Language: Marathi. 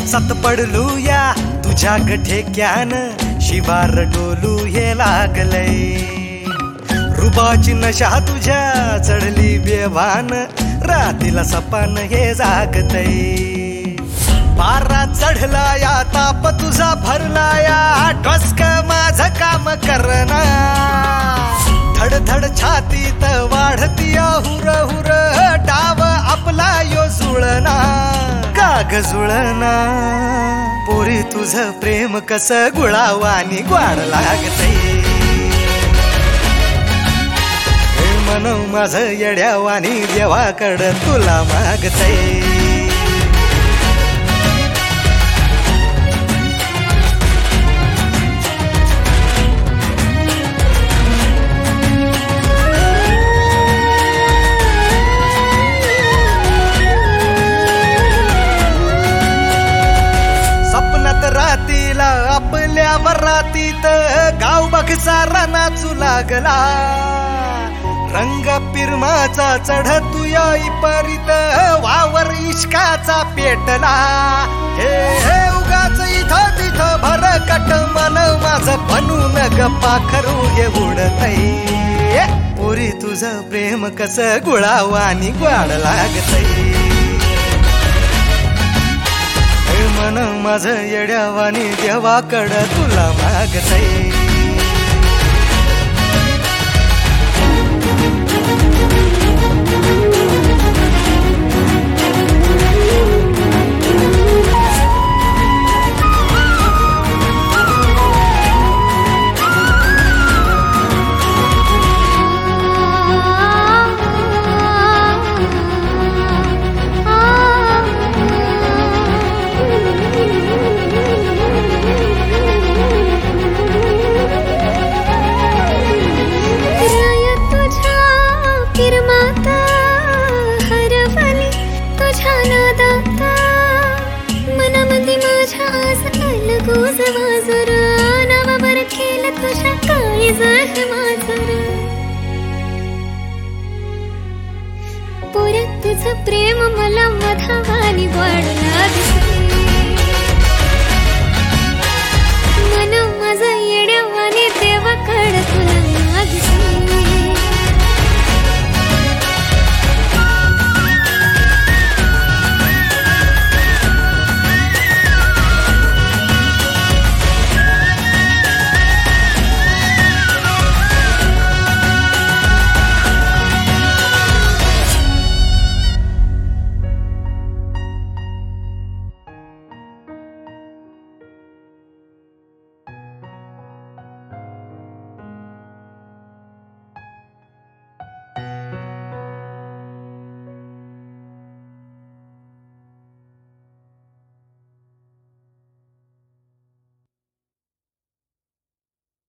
सत पडलूया तुझ्या ठेक्यान शिवार डोलू हे लागलय रुबाची नशा तुझ्या चढली बेभान रातीला सपान हे जागतय पारा चढलाया ताप तुझा भरलाया ठसक माझ काम करना धडधड छातीत वाढतीया हुर हुर डाव आपला यो जुळना काग जुळना पोरी तुझ प्रेम कस गुळावानी ग्वाड लागतय मन माझ येड्यावानी देवाकड तुला मागतय रातीला आपल्या वरातीत गाव बगसारा नाचू लागला रंग पिरमाचा चढतुया इपरीत वावर इश्काचा पेटला हे हे उगाच इथं तिथं भरकट मन माझ बनून गप्पा खरू हे उडतय पोरी तुझं प्रेम कस गुळावानी ग्वाड लागतय मन माझ येड्यावानी देवाकड तुला मागतय मनामध्ये माझ्या आज अलगोज वाजर नावावर केलं तुझ्या काळीज माझर पोर तुझं प्रेम मला मधावानी वाढ लागत